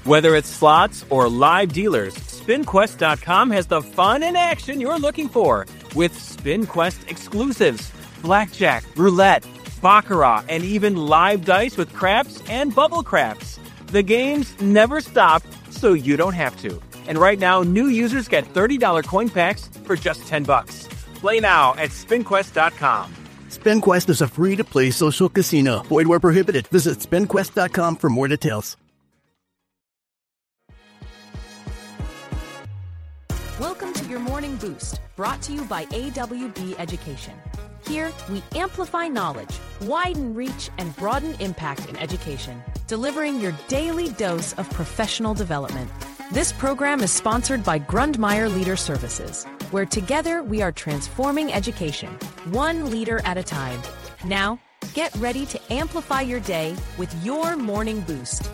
Whether it's slots or live dealers, SpinQuest.com has the fun and action you're looking for with SpinQuest exclusives, blackjack, roulette, baccarat, and even live dice with craps and bubble craps. The games never stop, so you don't have to. And right now, new users get $30 coin packs for just $10. Play now at SpinQuest.com. SpinQuest is a free-to-play social casino. Void where prohibited. Visit SpinQuest.com for more details. Welcome to your Morning Boost, brought to you by AWB Education. Here, we amplify knowledge, widen reach, and broaden impact in education, delivering your daily dose of professional development. This program is sponsored by Grundmeyer Leader Services, where together we are transforming education, one leader at a time. Now, get ready to amplify your day with your Morning Boost.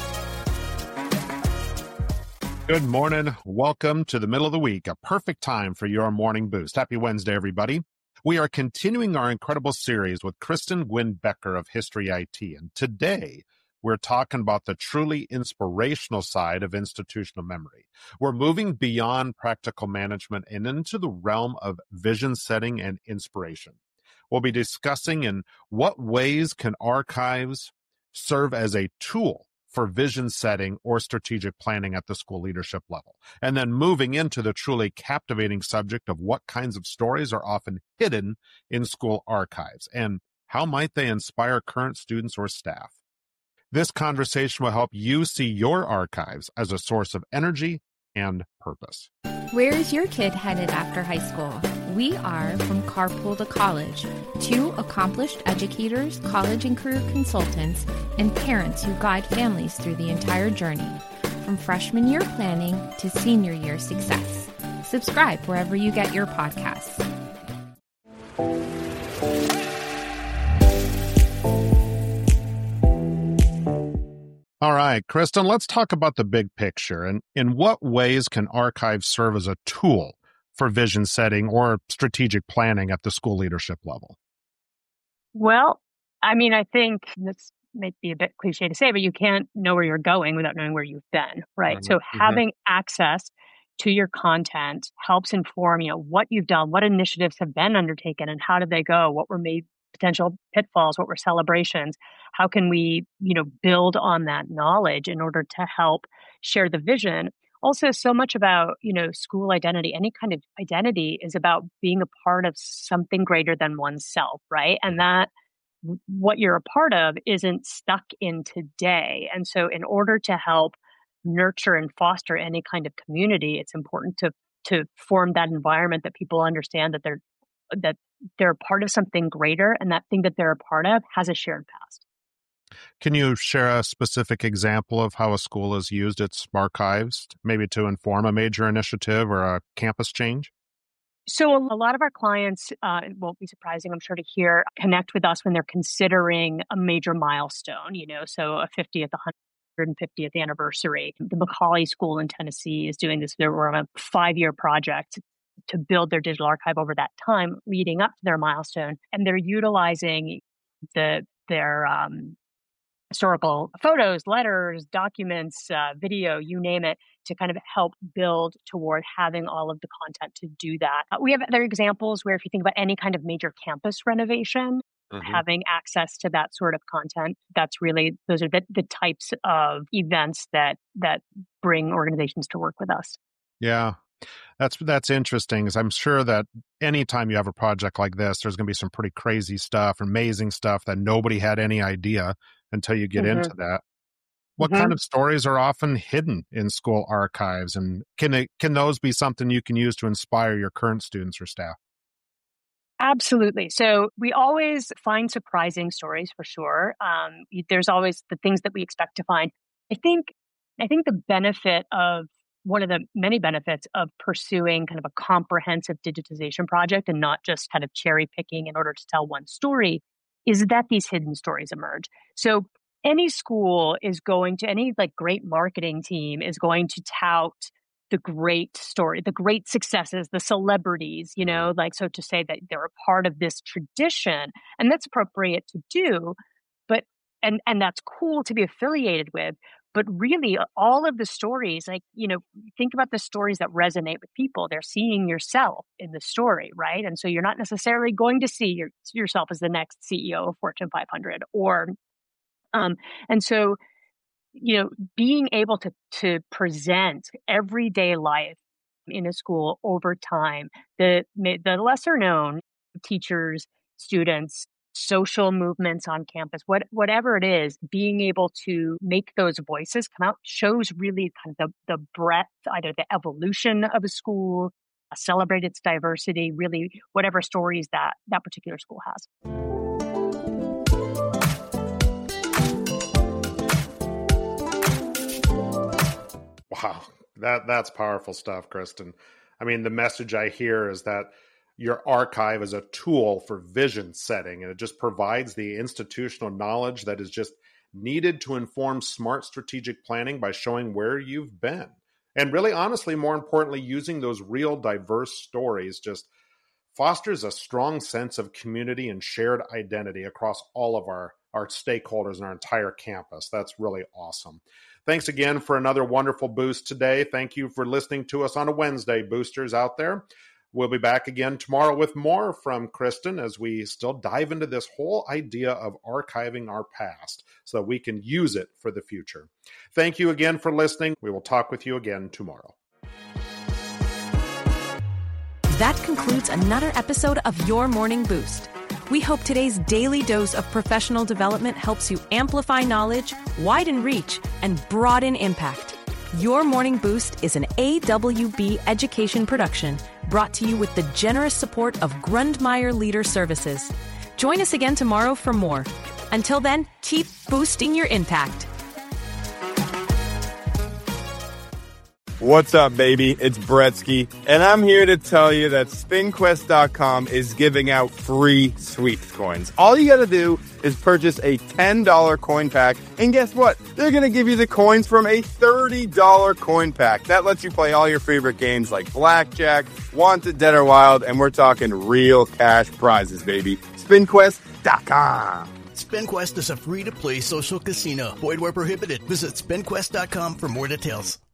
Good morning. Welcome to the middle of the week, a perfect time for your Morning Boost. Happy Wednesday, everybody. We are continuing our incredible series with Kristen Gwynn Becker of History IT. And today, we're talking about the truly inspirational side of institutional memory. We're moving beyond practical management and into the realm of vision setting and inspiration. We'll be discussing in what ways can archives serve as a tool for vision setting or strategic planning at the school leadership level. And then moving into the truly captivating subject of what kinds of stories are often hidden in school archives and how might they inspire current students or staff. This conversation will help you see your archives as a source of energy and purpose. Where is your kid headed after high school? We are from Carpool to College, two accomplished educators, college and career consultants, and parents who guide families through the entire journey, from freshman year planning to senior year success. Subscribe wherever you get your podcasts. All right, Kristen, let's talk about the big picture. And in what ways can archives serve as a tool for vision setting or strategic planning at the school leadership level? Well, I think this may be a bit cliche to say, but you can't know where you're going without knowing where you've been, right? So having access to your content helps inform, what you've done, what initiatives have been undertaken, and how did they go? What were made potential pitfalls? What were celebrations? How can we, build on that knowledge in order to help share the vision? Also, so much about, school identity, any kind of identity is about being a part of something greater than oneself, right? And that what you're a part of isn't stuck in today. And so in order to help nurture and foster any kind of community, it's important to form that environment that people understand that they're a part of something greater, and that thing that they're a part of has a shared past. Can you share a specific example of how a school has used its archives, maybe to inform a major initiative or a campus change? So a lot of our clients, it won't be surprising, I'm sure, to hear, connect with us when they're considering a major milestone, so a 50th, 150th anniversary. The Macaulay School in Tennessee is doing this. They were on a 5-year project to build their digital archive over that time leading up to their milestone. And they're utilizing their historical photos, letters, documents, video, you name it, to kind of help build toward having all of the content to do that. We have other examples where if you think about any kind of major campus renovation, having access to that sort of content, those are the types of events that bring organizations to work with us. Yeah. That's interesting, because I'm sure that anytime you have a project like this, there's going to be some pretty crazy stuff, amazing stuff that nobody had any idea until you get into that. What kind of stories are often hidden in school archives, and can those be something you can use to inspire your current students or staff? Absolutely. So we always find surprising stories for sure. There's always the things that we expect to find. I think the benefit of one of the many benefits of pursuing kind of a comprehensive digitization project and not just kind of cherry picking in order to tell one story is that these hidden stories emerge. So any school is going to, any great marketing team is going to tout the great story, the great successes, the celebrities, so to say that they're a part of this tradition, and that's appropriate to do, but, and that's cool to be affiliated with. But really, all of the stories, like, think about the stories that resonate with people. They're seeing yourself in the story, right? And so you're not necessarily going to see yourself as the next CEO of Fortune 500 and so, being able to present everyday life in a school over time, the lesser known teachers, students, social movements on campus, whatever it is, being able to make those voices come out shows really kind of the breadth, either the evolution of a school, celebrate its diversity, really whatever stories that particular school has. Wow, that's powerful stuff, Kristen. I mean, the message I hear is that your archive is a tool for vision setting, and it just provides the institutional knowledge that is just needed to inform smart strategic planning by showing where you've been. And really, honestly, more importantly, using those real diverse stories just fosters a strong sense of community and shared identity across all of our stakeholders and our entire campus. That's really awesome. Thanks again for another wonderful boost today. Thank you for listening to us on a Wednesday, boosters out there. We'll be back again tomorrow with more from Kristen as we still dive into this whole idea of archiving our past so that we can use it for the future. Thank you again for listening. We will talk with you again tomorrow. That concludes another episode of Your Morning Boost. We hope today's daily dose of professional development helps you amplify knowledge, widen reach, and broaden impact. Your Morning Boost is an AWB education production brought to you with the generous support of Grundmeyer Leader Services. Join us again tomorrow for more. Until then, keep boosting your impact. What's up, baby? It's Bretsky, and I'm here to tell you that SpinQuest.com is giving out free sweeps coins. All you gotta do is purchase a $10 coin pack, and guess what? They're gonna give you the coins from a $30 coin pack. That lets you play all your favorite games like Blackjack, Wanted, Dead or Wild, and we're talking real cash prizes, baby. SpinQuest.com. SpinQuest is a free-to-play social casino. Void where prohibited. Visit SpinQuest.com for more details.